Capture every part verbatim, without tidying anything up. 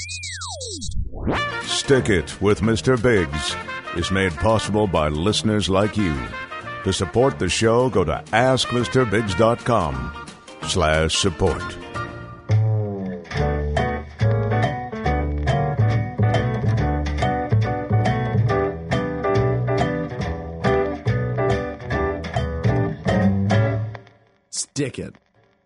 Stick It with Mister Biggs is made possible by listeners like you. To support the show, go to ask mr biggs dot com slash support. Stick it.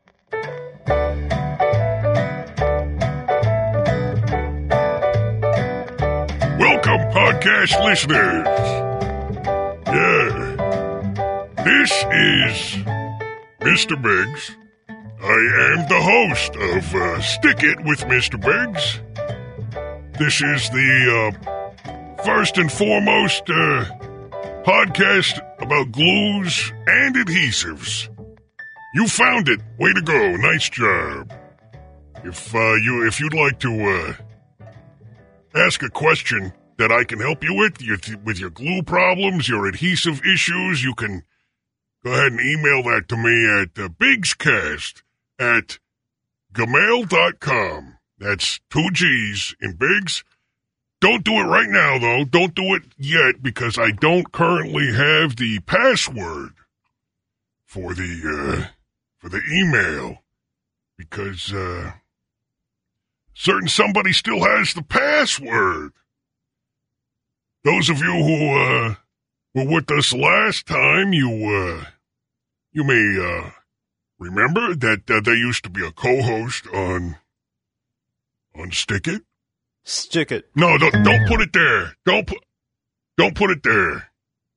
Welcome, podcast listeners. Yeah. This is Mister Biggs. I am the host of uh, Stick It with Mister Biggs. This is the uh, first and foremost uh, podcast about glues and adhesives. You found it. Way to go. Nice job. If uh, you if you'd like to uh, ask a question that I can help you with, your, with your glue problems, your adhesive issues, you can go ahead and email that to me at uh, bigscast at gmail dot com. That's two G's in Biggs. Don't do it right now, though. Don't do it yet, because I don't currently have the password for the, uh, for the email. Because, uh, certain somebody still has the password. Those of you who, uh, were with us last time, you, uh, you may, uh, remember that uh, there used to be a co-host on, on Stick It. Stick it. No, don't, don't put it there. Don't put, don't put it there.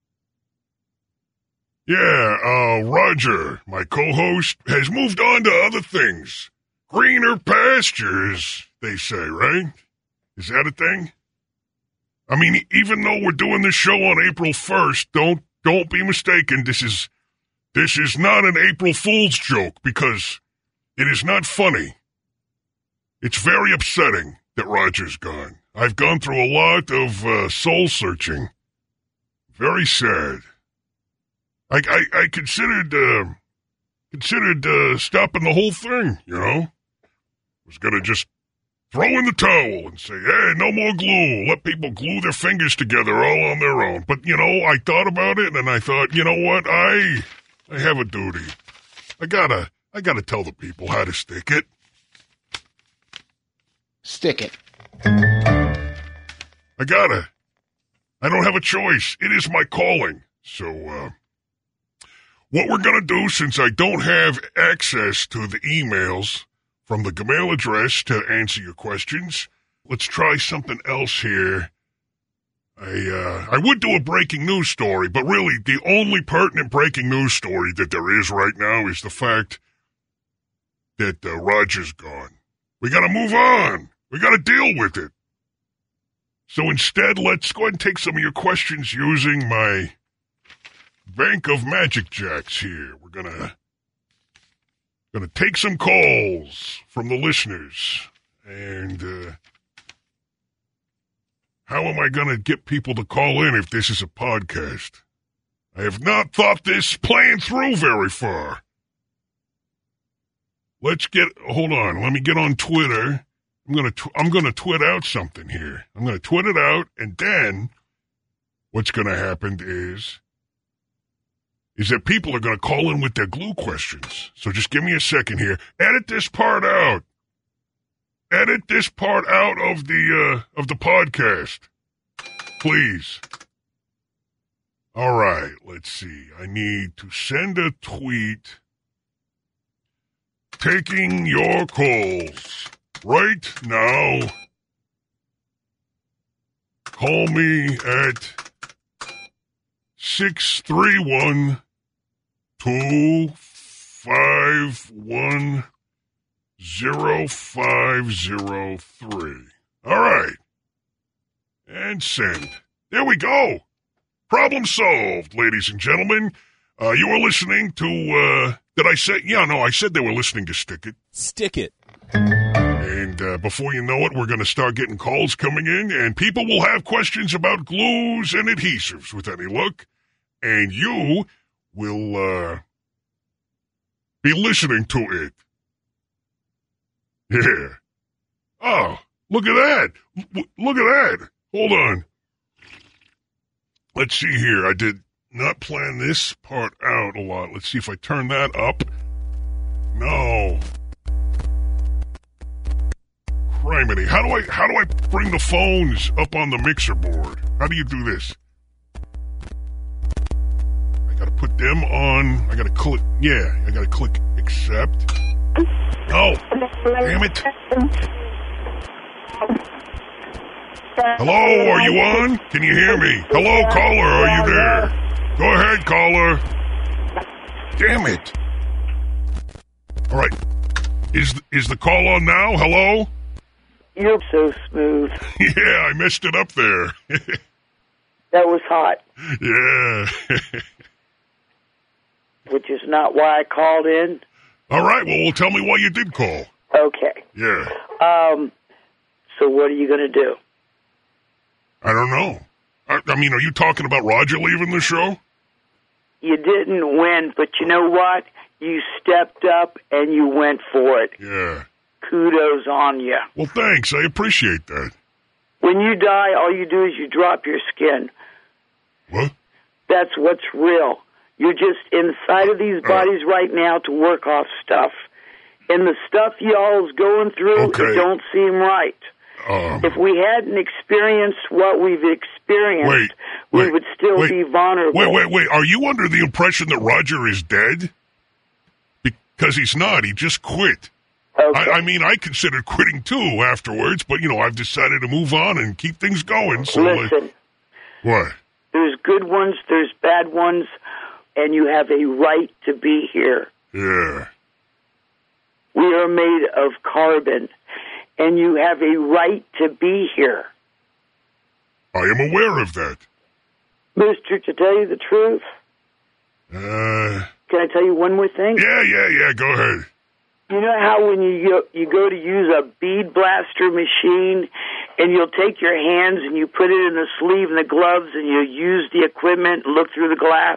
Yeah, uh, Roger, my co-host, has moved on to other things. Greener pastures, they say, right? Is that a thing? I mean, even though we're doing this show on April first, don't, don't be mistaken. This is, this is not an April Fool's joke, because it is not funny. It's very upsetting that Roger's gone. I've gone through a lot of uh, soul searching. Very sad. I I, I considered uh, considered uh, stopping the whole thing. You know, was gonna just throw in the towel and say, "Hey, no more glue. Let people glue their fingers together all on their own." But you know, I thought about it and I thought, you know what? I I have a duty. I gotta I gotta tell the people how to stick it. Stick it. I gotta. I don't have a choice. It is my calling. So, uh, what we're gonna do, since I don't have access to the emails from the Gmail address to answer your questions, let's try something else here. I, uh, I would do a breaking news story, but really, the only pertinent breaking news story that there is right now is the fact that uh, Roger's gone. We gotta move on. We gotta deal with it. So instead, let's go ahead and take some of your questions using my bank of Magic Jacks here. We're gonna, gonna take some calls from the listeners. And uh, how am I gonna get people to call in if this is a podcast? I have not thought this plan through very far. Let's get, hold on, let me get on Twitter. I'm gonna, tw- I'm gonna twit out something here. I'm gonna twit it out, and then what's gonna happen is, is that people are gonna call in with their glue questions. So just give me a second here. Edit this part out. Edit this part out of the, uh, of the podcast. Please. All right, let's see. I need to send a tweet taking your calls right now. Call me at six three one, two five one, zero five zero three. All right. And send. There we go. Problem solved, ladies and gentlemen. Uh, you were listening to, uh, did I say? Yeah, no, I said they were listening to Stick It. Stick it. And uh, before you know it, we're going to start getting calls coming in, and people will have questions about glues and adhesives with any luck, and you will uh, be listening to it. Yeah. Oh, Look at that. L- look at that. Hold on. Let's see here. I did not plan this part out a lot. Let's see if I turn that up. No. Criminy. How do I how do I bring the phones up on the mixer board? How do you do this? I gotta put them on. I gotta click. Yeah, I gotta click accept. Oh, damn it. Hello, are you on? Can you hear me? Hello, caller, are you there? Go ahead, caller. Damn it. All right. Is is the call on now? Hello? You're so smooth. Yeah, I messed it up there. That was hot. Yeah. Which is not why I called in. All right, well, well, tell me why you did call. Okay. Yeah. Um. So what are you going to do? I don't know. I, I mean, are you talking about Roger leaving the show? You didn't win, but you know what? You stepped up and you went for it. Yeah. Kudos on you. Well, thanks. I appreciate that. When you die, all you do is you drop your skin. What? That's what's real. You're just inside of these bodies uh, right now to work off stuff. And the stuff y'all's going through, okay. It don't seem right. Um, if we hadn't experienced what we've experienced, wait, we wait, would still wait, be vulnerable. Wait, wait, wait. Are you under the impression that Roger is dead? Because he's not. He just quit. Okay. I, I mean, I considered quitting too afterwards, but, you know, I've decided to move on and keep things going. So Listen. Like, what? There's good ones, there's bad ones, and you have a right to be here. Yeah. We are made of carbon, and you have a right to be here. I am aware of that. Mister, to tell you the truth, uh, can I tell you one more thing? Yeah, yeah, yeah, go ahead. You know how when you go, you go to use a bead blaster machine and you'll take your hands and you put it in the sleeve and the gloves and you use the equipment and look through the glass?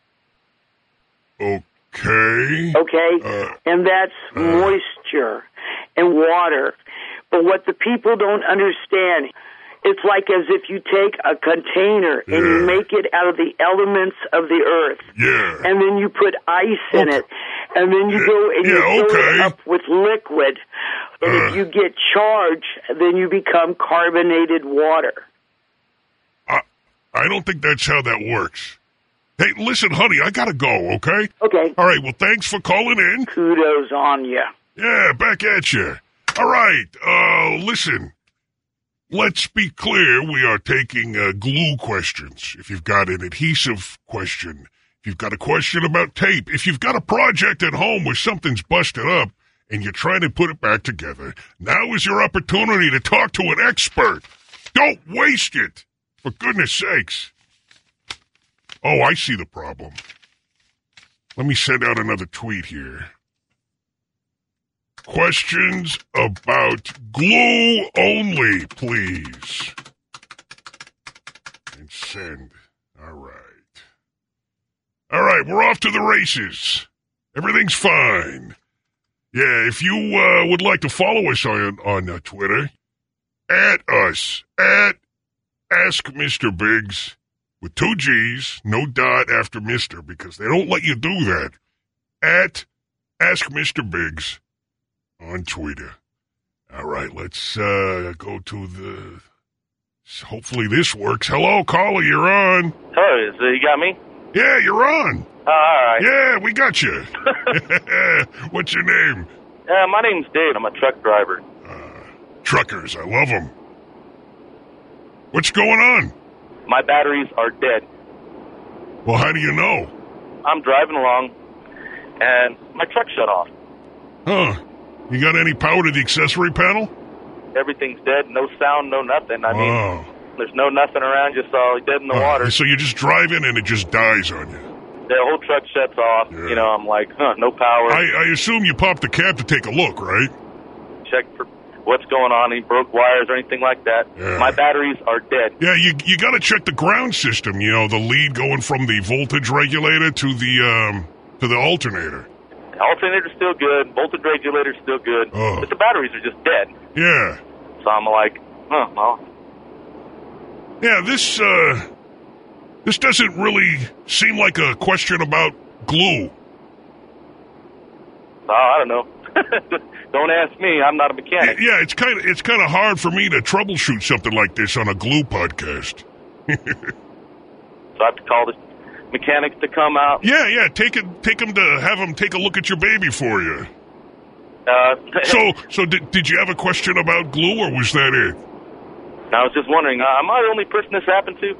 Okay. Okay? Uh, and that's uh, moisture and water. But what the people don't understand, it's like as if you take a container and yeah. you make it out of the elements of the earth. Yeah. And then you put ice in okay. it. And then you yeah. go and you yeah, fill okay. it up with liquid. And uh, if you get charged, then you become carbonated water. I, I don't think that's how that works. Hey, listen, honey, I gotta go, okay? Okay. All right, well, thanks for calling in. Kudos on you. Yeah, back at you. All right, uh, listen. Let's be clear, we are taking uh, glue questions. If you've got an adhesive question, if you've got a question about tape, if you've got a project at home where something's busted up and you're trying to put it back together, now is your opportunity to talk to an expert. Don't waste it, for goodness sakes. Oh, I see the problem. Let me send out another tweet here. Questions about glue only, please. And send. All right. All right, we're off to the races. Everything's fine. Yeah, if you uh, would like to follow us on, on uh, Twitter, at us, at Ask Mister Biggs, with two G's, no dot after Mister, because they don't let you do that. At Ask Mister Biggs on Twitter. All right, let's uh, go to the... Hopefully this works. Hello, caller, you're on. Hello, so you got me? Yeah, you're on. Oh, all right. Yeah, we got you. What's your name? Uh, my name's Dave. I'm a truck driver. Uh, truckers, I love them. What's going on? My batteries are dead. Well, how do you know? I'm driving along, and my truck shut off. Huh. You got any power to the accessory panel? Everything's dead. No sound, no nothing. I mean, oh. there's no nothing around, just all dead in the uh, water. So you just drive in and it just dies on you? The whole truck shuts off. Yeah. You know, I'm like, huh, no power. I, I assume you popped the cab to take a look, right? Check for what's going on, any broke wires or anything like that. Yeah. My batteries are dead. Yeah, you you got to check the ground system, you know, the lead going from the voltage regulator to the um to the alternator. The alternator's still good, voltage regulator's still good, oh. but the batteries are just dead. Yeah. So I'm like, huh, well, Yeah, this, uh, this doesn't really seem like a question about glue. oh, I don't know. Don't ask me. I'm not a mechanic. Yeah, it's kind of it's kind of hard for me to troubleshoot something like this on a glue podcast. So I have to call the mechanics to come out. Yeah, yeah, take it, take them to have them take a look at your baby for you. Uh, So, so did did you have a question about glue, or was that it? I was just wondering, uh, am I the only person this happened to?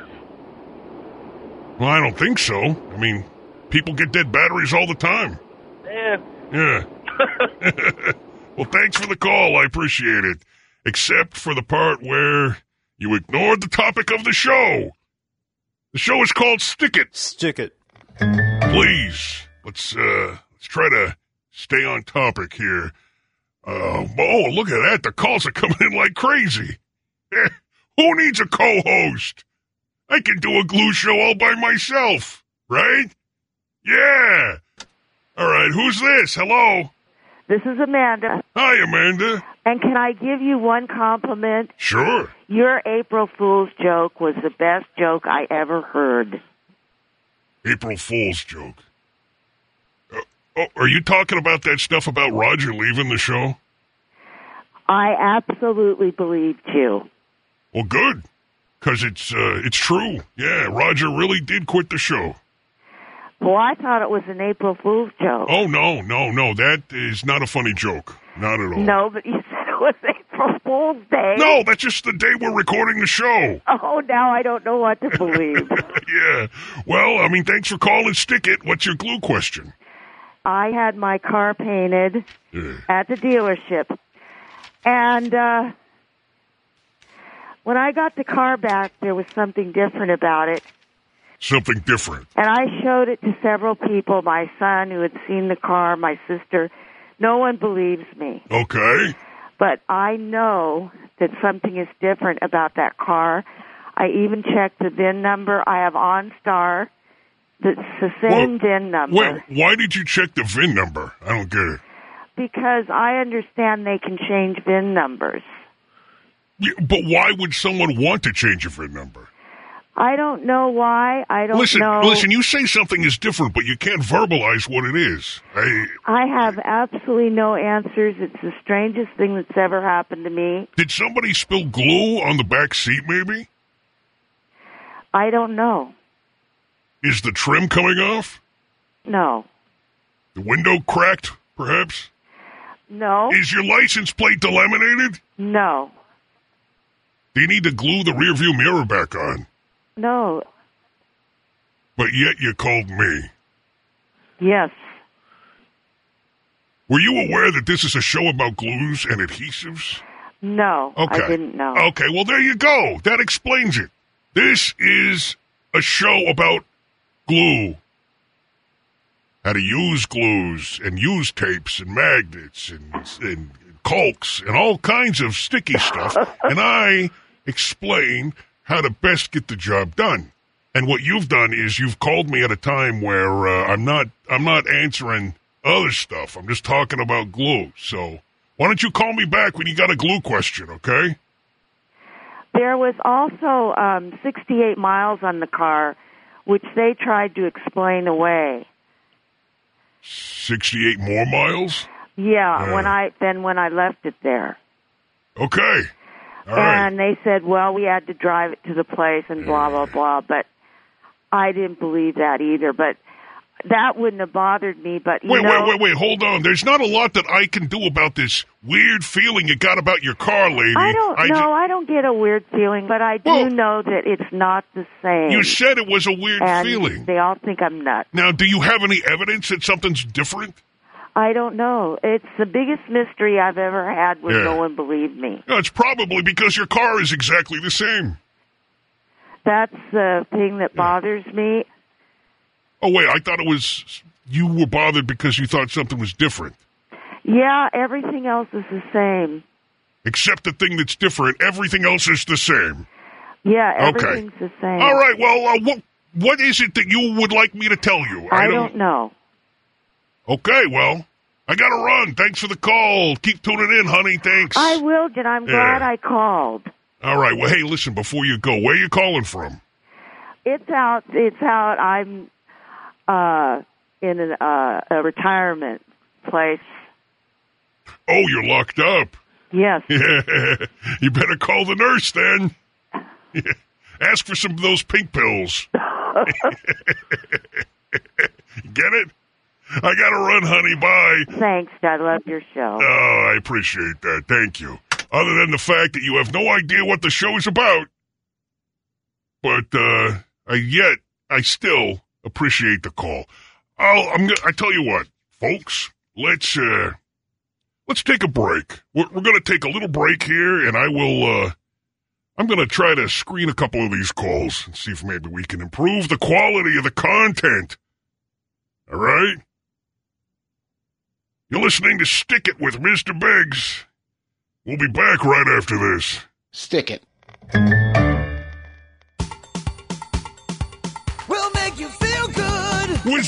Well, I don't think so. I mean, people get dead batteries all the time. yeah. Yeah. Well, thanks for the call. I appreciate it. Except for the part where you ignored the topic of the show. The show is called Stick It. Stick it. Please, let's uh, let's try to stay on topic here. Uh, oh, look at that. The calls are coming in like crazy. Eh, who needs a co-host? I can do a glue show all by myself, right? Yeah. All right, who's this? Hello? This is Amanda. Hi, Amanda. And can I give you one compliment? Sure. Your April Fool's joke was the best joke I ever heard. April Fool's joke. Uh, oh, are you talking about that stuff about Roger leaving the show? I absolutely believed you. Well, good, because it's uh, it's true. Yeah, Roger really did quit the show. Well, I thought it was an April Fool's joke. Oh, no, no, no. That is not a funny joke. Not at all. No, but you said it was April Fool's Day. No, that's just the day we're recording the show. Oh, now I don't know what to believe. Yeah. Well, I mean, thanks for calling Stick It. What's your glue question? I had my car painted Yeah. at the dealership. And uh, when I got the car back, there was something different about it. Something different. And I showed it to several people, my son who had seen the car, my sister. No one believes me. Okay. But I know that something is different about that car. I even checked the V I N number. I have OnStar. That's the same Well, V I N number. Wait, why did you check the V I N number? I don't get it. Because I understand they can change V I N numbers. Yeah, but why would someone want to change a V I N number? I don't know why. I don't Listen, know. listen, you say something is different, but you can't verbalize what it is. I, I have absolutely no answers. It's the strangest thing that's ever happened to me. did somebody spill glue on the back seat, maybe? I don't know. Is the trim coming off? No. The window cracked, perhaps? No. Is your license plate delaminated? No. Do you need to glue the rearview mirror back on? No. But yet you called me. Yes. Were you aware that this is a show about glues and adhesives? No. Okay. I didn't know. Okay, well, there you go. That explains it. This is a show about glue. How to use glues and use tapes and magnets and, and caulks and all kinds of sticky stuff. And I explain how to best get the job done. And what you've done is you've called me at a time where uh, I'm not I'm not answering other stuff. I'm just talking about glue. So why don't you call me back when you got a glue question, okay? There was also um, sixty-eight miles on the car, which they tried to explain away. sixty-eight more miles? Yeah, Yeah. when I then when I left it there. Okay. All right. And they said, well, we had to drive it to the place and blah, blah, blah. But I didn't believe that either. But that wouldn't have bothered me. But, you Wait, know, wait, wait, wait, hold on. There's not a lot that I can do about this weird feeling you got about your car, lady. I don't I know. ju- I don't get a weird feeling, but I do Well, know that it's not the same. You said it was a weird and feeling. they all think I'm nuts. Now, do you have any evidence that something's different? I don't know. It's the biggest mystery I've ever had where Yeah. no one believed me. No, it's probably because your car is exactly the same. That's the thing that bothers me. Oh, wait, I thought it was you were bothered because you thought something was different. Yeah, everything else is the same. Except the thing that's different, everything else is the same. Yeah, Okay. everything's the same. All right, well, uh, what what is it that you would like me to tell you? I don't know. Okay, well, I got to run. Thanks for the call. Keep tuning in, honey. Thanks. I will, and I'm Yeah. glad I called. All right. Well, hey, listen, before you go, where are you calling from? It's out. It's out. I'm uh, in an, uh, a retirement place. Oh, you're locked up. Yes. Yeah. You better call the nurse then. Yeah. Ask for some of those pink pills. Get it? I got to run, honey. Bye. Thanks. I love your show. Oh, I appreciate that. Thank you. Other than the fact that you have no idea what the show is about. But, uh, I, yet, I still appreciate the call. I'll, I'm gonna, I tell you what, folks, let's, uh, let's take a break. We're, we're gonna take a little break here, and I will, uh, I'm gonna try to screen a couple of these calls and see if maybe we can improve the quality of the content. All right? You're listening to Stick It with Mister Biggs. We'll be back right after this. Stick it. We'll make you feel good. Whiz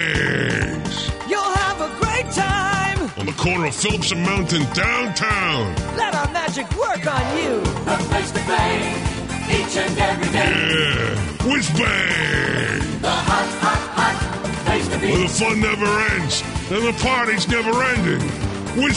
Bangs! You'll have a great time. On the corner of Phillips and Mountain, downtown. Let our magic work on you. The place to play each and every day. Yeah! Whiz Bangs! The hot, hot, hot place to be. Where the fun never ends and the party's never ending. Whiz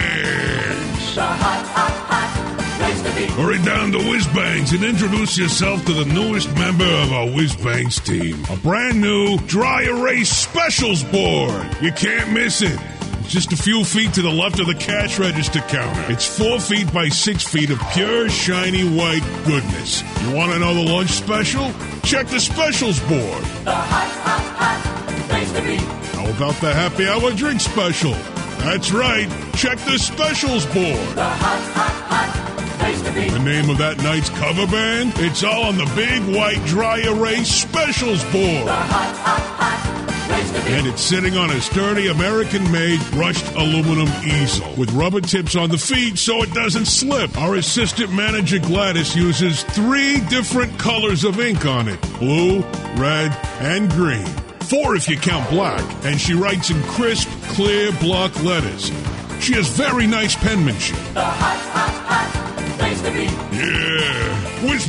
Bangs! The hot, hot, hot place to be. Hurry down to Whiz Bangs and introduce yourself to the newest member of our Whiz Bangs team. A brand new dry erase specials board. You can't miss it. It's just a few feet to the left of the cash register counter. It's four feet by six feet of pure, shiny white goodness. You want to know the lunch special? Check the specials board. The hot, hot, hot place to be. How about the happy hour drink special? That's right. Check the specials board. The hot, hot, hot place to be. The name of that night's cover band? It's all on the big white dry erase specials board. The hot, hot, hot place to be. And it's sitting on a sturdy American-made brushed aluminum easel with rubber tips on the feet so it doesn't slip. Our assistant manager Gladys uses three different colors of ink on it: blue, red, and green. Four if you count black. And she writes in crisp, clear block letters. She has very nice penmanship. The hot, hot, hot place to be. Yeah, Whiz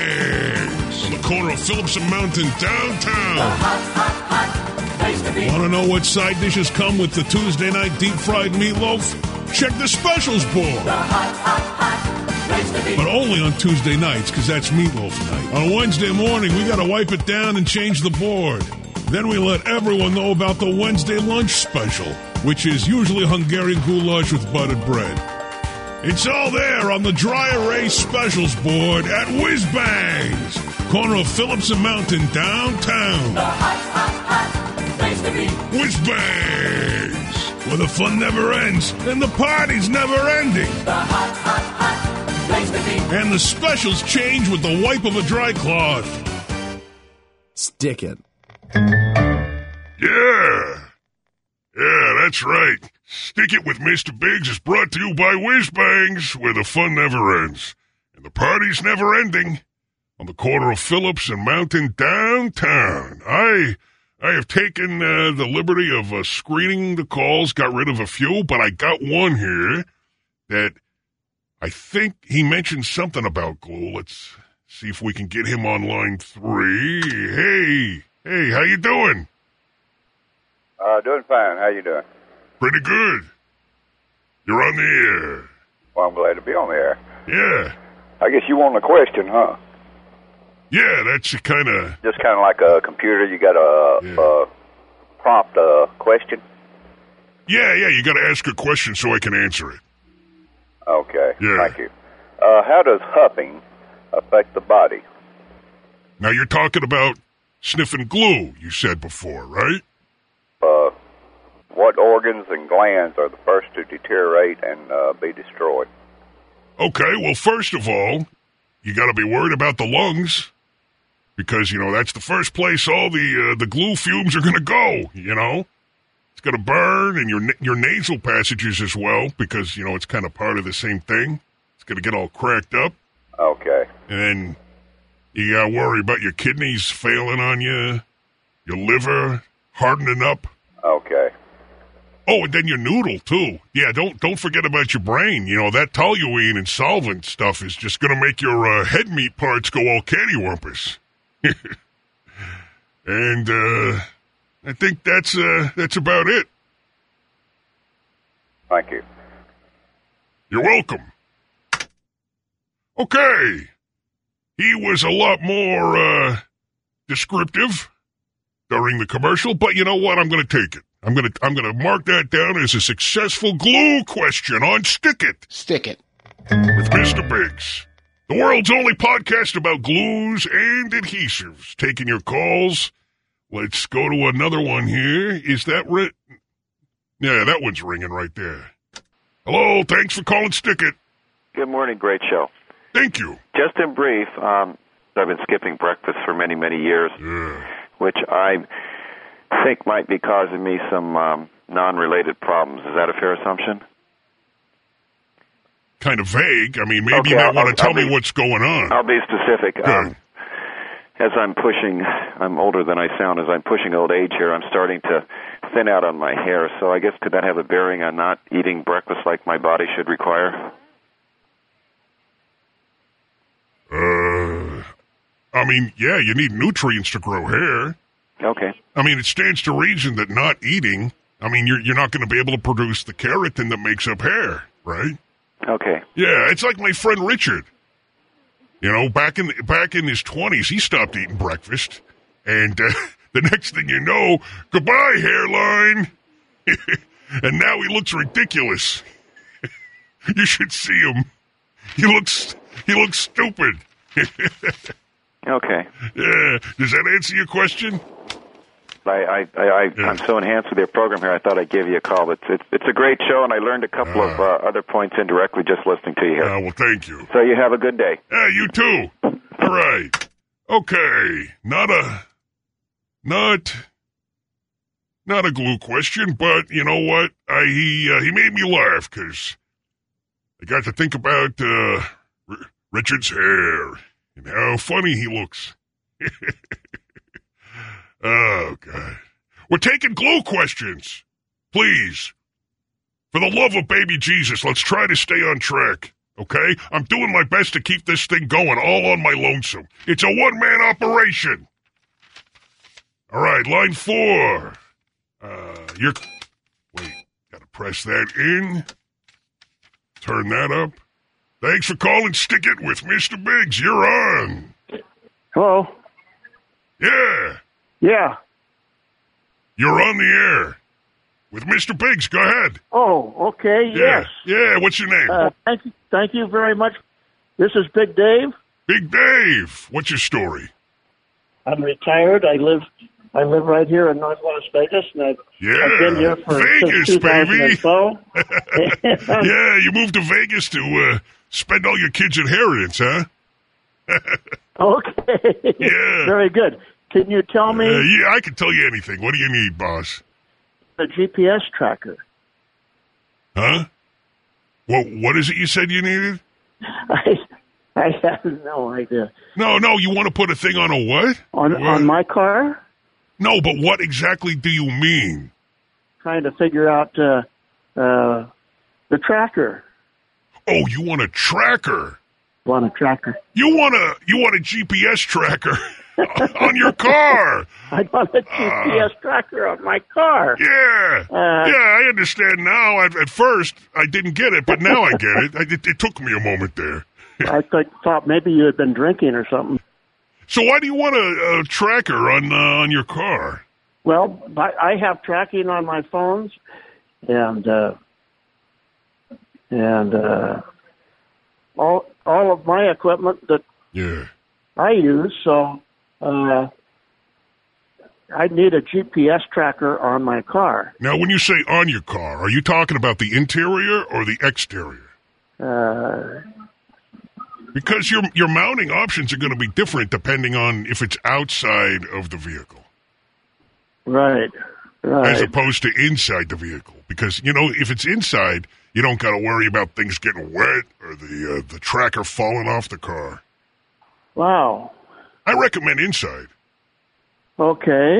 Bangs on the corner of Phillips and Mountain, downtown. The hot, hot, hot place to be. Want to know what side dishes come with the Tuesday night deep fried meatloaf? Check the specials board. The hot, hot, hot place to be. But only on Tuesday nights, because that's meatloaf night. On Wednesday morning, we got to wipe it down and change the board. Then we let everyone know about the Wednesday lunch special, which is usually Hungarian goulash with buttered bread. It's all there on the dry erase specials board at Whiz Bangs, corner of Phillips and Mountain, downtown. The hot, hot, hot place to be. Whiz Bangs, where the fun never ends and the party's never ending. The hot, hot, hot place to be. And the specials change with the wipe of a dry cloth. Stick it. Yeah. Yeah, that's right. Stick It with Mister Biggs is brought to you by Whiz Bangs, where the fun never ends and the party's never ending. On the corner of Phillips and Mountain, downtown. I I have taken uh, the liberty of uh, screening the calls, got rid of a few, but I got one here that I think he mentioned something about glue. Let's see if we can get him on line three. Hey, hey, how you doing? Uh, doing fine. How you doing? Pretty good. You're on the air. Well, I'm glad to be on the air. Yeah. I guess you want a question, huh? Yeah, that's a kind of... Just kind of like a computer. You got a, Yeah. a prompt a question? Yeah, yeah, you got to ask a question so I can answer it. Okay. Yeah. Thank you. Uh, how does huffing affect the body? Now, you're talking about sniffing glue, you said before, right? Uh, what organs and glands are the first to deteriorate and uh, be destroyed? Okay, well, first of all, you got to be worried about the lungs because, you know, that's the first place all the uh, the glue fumes are going to go, you know? It's going to burn and your your nasal passages as well because, you know, it's kind of part of the same thing. It's going to get all cracked up. Okay. And then you got to worry about your kidneys failing on you, your liver hardening up. Okay. Oh, and then your noodle, too. Yeah, don't don't forget about your brain. You know, that toluene and solvent stuff is just going to make your uh, head meat parts go all cattywampus. And uh, I think that's uh, that's about it. Thank you. You're welcome. Okay. He was a lot more uh, descriptive during the commercial, but you know what? I'm going to take it. I'm going to I'm going to mark that down as a successful glue question on Stick It. Stick It. With Mister Biggs. The world's only podcast about glues and adhesives. Taking your calls. Let's go to another one here. Is that right? Yeah, that one's ringing right there. Hello, thanks for calling Stick It. Good morning, great show. Thank you. Just in brief, um, I've been skipping breakfast for many, many years, yeah. which I think might be causing me some um, non-related problems. Is that a fair assumption? Kind of vague. I mean, maybe okay, you might I'll, want to tell I'll me be, what's going on. I'll be specific. Good. Um, as I'm pushing, I'm older than I sound, as I'm pushing old age here, I'm starting to thin out on my hair. So I guess could that have a bearing on not eating breakfast like my body should require? Uh, I mean, yeah, you need nutrients to grow hair. Okay. I mean, it stands to reason that not eating, I mean, you're you're not going to be able to produce the keratin that makes up hair, right? Okay. Yeah, it's like my friend Richard. You know, back in back in his twenties, he stopped eating breakfast, and uh, the next thing you know, goodbye hairline, and now he looks ridiculous. You should see him. He looks he looks stupid. Okay. Yeah. Does that answer your question? I, I, I, I yeah. I'm so enhanced with your program here, I thought I'd give you a call. It's it's, it's a great show, and I learned a couple uh, of uh, other points indirectly just listening to you here. Uh, well, thank you. So you have a good day. Yeah, you too. All right. Okay. Not a, not, not a glue question, but you know what? I he uh, he made me laugh because I got to think about uh, R- Richard's hair and how funny he looks. Oh, God. We're taking glue questions. Please. For the love of baby Jesus, let's try to stay on track, okay? I'm doing my best to keep this thing going all on my lonesome. It's a one-man operation. All right, line four. Uh, you're... Wait, gotta press that in. Turn that up. Thanks for calling Stick It with Mister Biggs. You're on. Hello? Yeah. Yeah. You're on the air with Mister Biggs. Go ahead. Oh, okay. Yeah. Yes. Yeah. What's your name? Uh, thank you. Thank you very much. This is Big Dave. Big Dave. What's your story? I'm retired. I live. I live right here in North Las Vegas, and I've, Yeah. I've been here for Vegas, since two thousand twelve. Baby. Yeah. You moved to Vegas to uh, spend all your kids' inheritance, huh? Okay. Yeah. Very good. Can you tell me? Uh, yeah, I can tell you anything. What do you need, boss? A G P S tracker. Huh? What? What is it you said you needed? I I have no idea. No, no. You want to put a thing on a what? On what? on my car? No, but what exactly do you mean? Trying to figure out uh, uh, the tracker. Oh, you want a tracker? Want a tracker? You want a you want a G P S tracker on your car? I want a G P S uh, tracker on my car. Yeah, uh, yeah, I understand now. At, at first, I didn't get it, but now I get it. I, it, it took me a moment there. I th- thought maybe you had been drinking or something. So why do you want a, a tracker on uh, on your car? Well, I, I have tracking on my phones, and uh, and uh, all all of my equipment that yeah. I use. So uh, I need a G P S tracker on my car. Now, when you say on your car, are you talking about the interior or the exterior? Uh, because your your mounting options are going to be different depending on if it's outside of the vehicle. Right, right. As opposed to inside the vehicle. Because, you know, if it's inside, you don't got to worry about things getting wet or the uh, the tracker falling off the car. Wow. I recommend inside. Okay.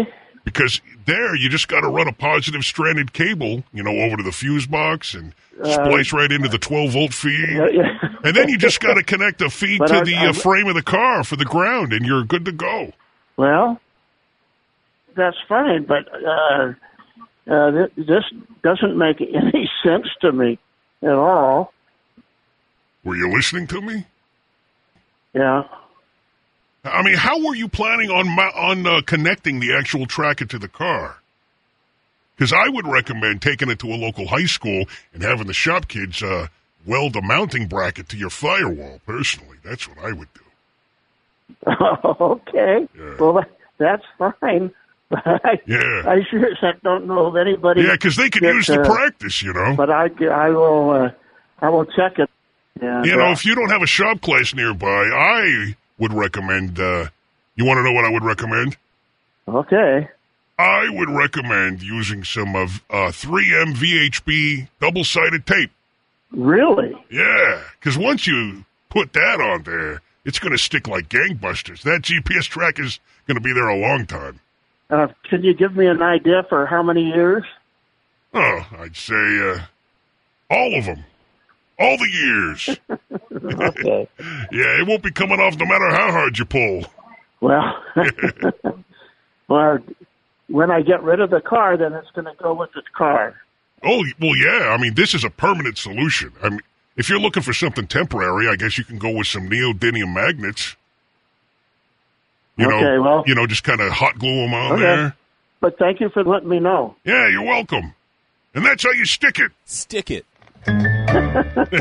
Because there, you just got to run a positive stranded cable, you know, over to the fuse box and splice uh, right into the twelve-volt feed. Yeah, yeah. And then you just got to connect a feed but to I, the I, uh, frame of the car for the ground, and you're good to go. Well, that's fine, but uh, uh, th- this doesn't make any sense to me at all. Were you listening to me? Yeah. I mean, how were you planning on on uh, connecting the actual tracker to the car? Because I would recommend taking it to a local high school and having the shop kids uh, weld a mounting bracket to your firewall, personally. That's what I would do. Okay. Yeah. Well, that's fine. But I, yeah. I sure don't know of anybody. Yeah, because they could that, use the uh, practice, you know. But I, I will uh, I will check it. And, you know, uh, if you don't have a shop class nearby, I would recommend, uh, you want to know what I would recommend? Okay. I would recommend using some of uh, three M V H B double-sided tape. Really? Yeah, because once you put that on there, it's going to stick like gangbusters. That G P S track is going to be there a long time. Uh, can you give me an idea for how many years? Oh, I'd say uh, all of them. All the years. Okay. Yeah, it won't be coming off no matter how hard you pull. Well, well, when I get rid of the car, then it's going to go with the car. Oh, well, yeah. I mean, this is a permanent solution. I mean, if you're looking for something temporary, I guess you can go with some neodymium magnets. You okay, know, well. You know, just kind of hot glue them on okay. there. But thank you for letting me know. Yeah, you're welcome. And that's how you stick it. Stick it. Yeah.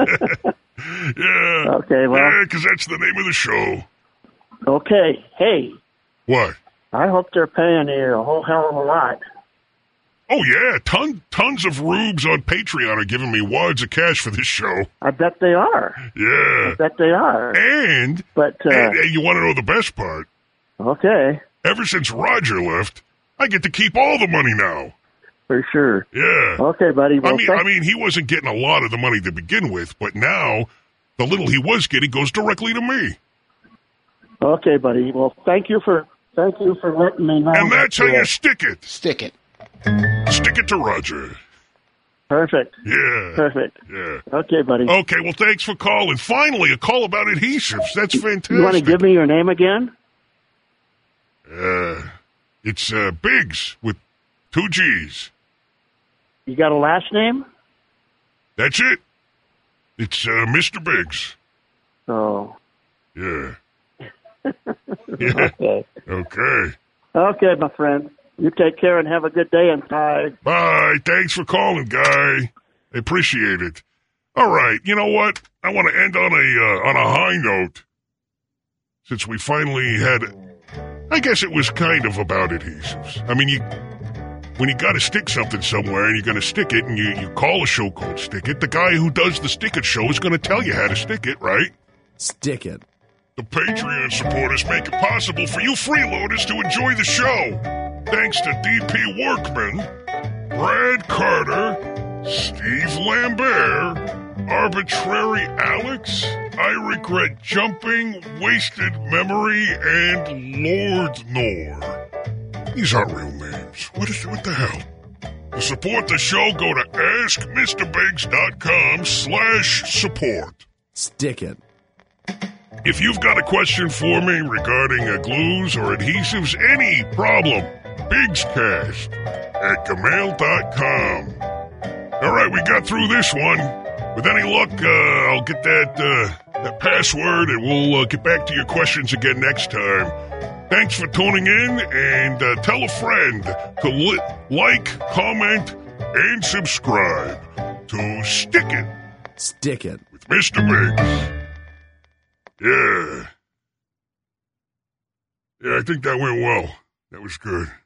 Okay, well. Yeah, because that's the name of the show. Okay. Hey. What? I hope they're paying you a whole hell of a lot. Oh, yeah. Ton, tons of rubes on Patreon are giving me wads of cash for this show. I bet they are. Yeah. I bet they are. And, but, uh, and, and you want to know the best part? Okay. Ever since Roger left, I get to keep all the money now. For sure. Yeah. Okay, buddy. Well, I mean, I mean, he wasn't getting a lot of the money to begin with, but now the little he was getting goes directly to me. Okay, buddy. Well, thank you for thank you for letting me know. And that's how uh, you stick it. Stick it. Stick it to Roger. Perfect. Yeah. Perfect. Yeah. Okay, buddy. Okay. Well, thanks for calling. Finally, a call about adhesives. That's fantastic. You want to give me your name again? Uh, it's uh, Biggs with two G's. You got a last name? That's it. It's uh, Mister Biggs. Oh. Yeah. Yeah. Okay. Okay. Okay, my friend. You take care and have a good day and bye. Bye. Thanks for calling, guy. I appreciate it. All right. You know what? I want to end on a uh, on a high note. Since we finally had, I guess it was kind of about adhesives. I mean, you. When you got to stick something somewhere and you're going to stick it and you, you call a show called Stick It, the guy who does the Stick It show is going to tell you how to stick it, right? Stick it. The Patreon supporters make it possible for you freeloaders to enjoy the show. Thanks to D P Workman, Brad Carter, Steve Lambert, Arbitrary Alex, I Regret Jumping, Wasted Memory, and Lord Nor. These aren't real names. What is what the hell? To support the show, go to askmisterbiggs.com slash support. Stick it. If you've got a question for me regarding uh, glues or adhesives, any problem, bigscast at gmail dot com. All right, we got through this one. With any luck, uh, I'll get that, uh, that password, and we'll uh, get back to your questions again next time. Thanks for tuning in, and uh, tell a friend to li- like, comment, and subscribe to Stick It. Stick it. With Mister Biggs. Yeah. Yeah, I think that went well. That was good.